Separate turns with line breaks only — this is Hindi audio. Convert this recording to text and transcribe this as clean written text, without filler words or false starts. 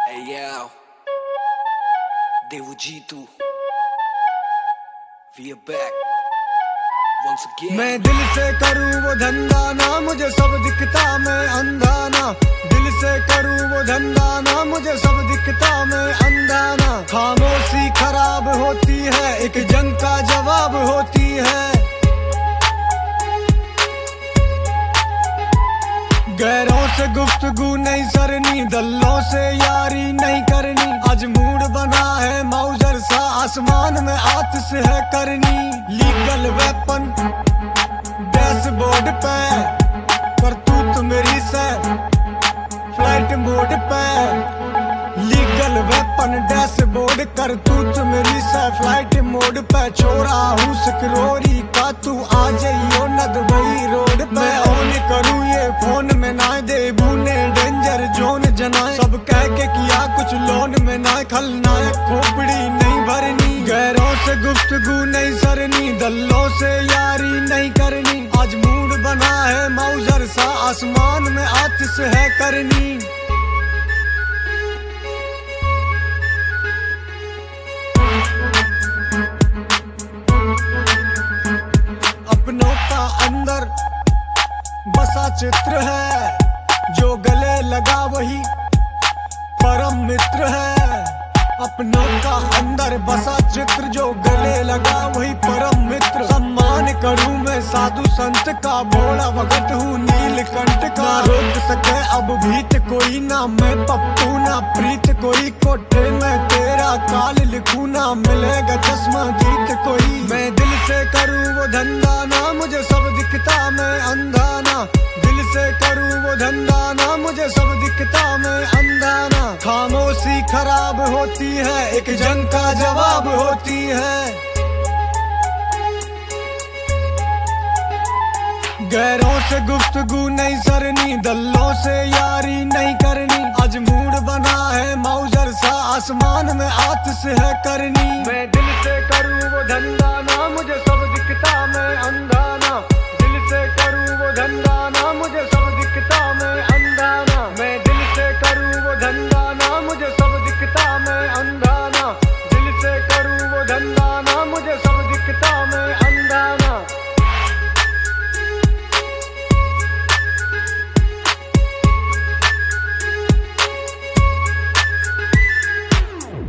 Hey yo, Devujito, we are back once again.
मैं दिल से करूँ वो धंधा ना, मुझे सब दिखता मैं अंधा ना। दिल से करूँ वो धंधा ना, मुझे सब दिखता मैं अंधा ना। खामोशी खराब होती है, एक जंग का जवाब होती है। गैरों से गुफ्तगू नहीं सरनी, दल्लों से यारी नहीं करनी। आज मूड बना है माउजर सा, आसमान में आतिश है करनी। लीगल वेपन डैशबोर्ड पे, करतूत मेरी से फ्लाइट मोड पे। लीगल वेपन डैशबोर्ड, करतूत मेरी से फ्लाइट मोड पे। छोरा हूँ सिकरोरी का, तू आ जाइयो नदबई रोड पे। मैं ऑन करूँ ये फोन में ना दे बूने, डेंजर जोन जनाए। सब कह के किया कुछ लोन में ना, खलनायक खोपड़ी नहीं भरनी। गैरों से गुफ्तगू नहीं सरनी, दल्लों से यारी नहीं करनी। आज मूड बना है माउजर सा, आसमान में आतिश है करनी। अपनों का अंदर बसा चित्र है, जो गले लगा वही परम मित्र है। अपनों का अंदर बसा चित्र, जो गले लगा वही परम मित्र। सम्मान करूं मैं साधु संत का, भोला भगत हूँ नीलकंठ का। ना रोक सके अब भीत कोई, ना मैं पप्पू ना प्रीत कोई। कोठे में तेरा काल लिखूं, ना मिलेगा चश्मा जीत कोई। मैं दिल से करूं वो धंधा ना, मुझे सब दिखता मैं अंधा ना। दिल से करूं वो धंधा ना, मुझे सब दिखता मैं अंधा ना। खामोशी खराब होती है, एक जंग का जवाब होती है। गैरों से गुफ्तगू नहीं सरनी, दल्लों से यारी नहीं करनी। आज मूड बना है माउजर सा, आसमान में आतिश है करनी। मैं दिल से करूं वो धंधा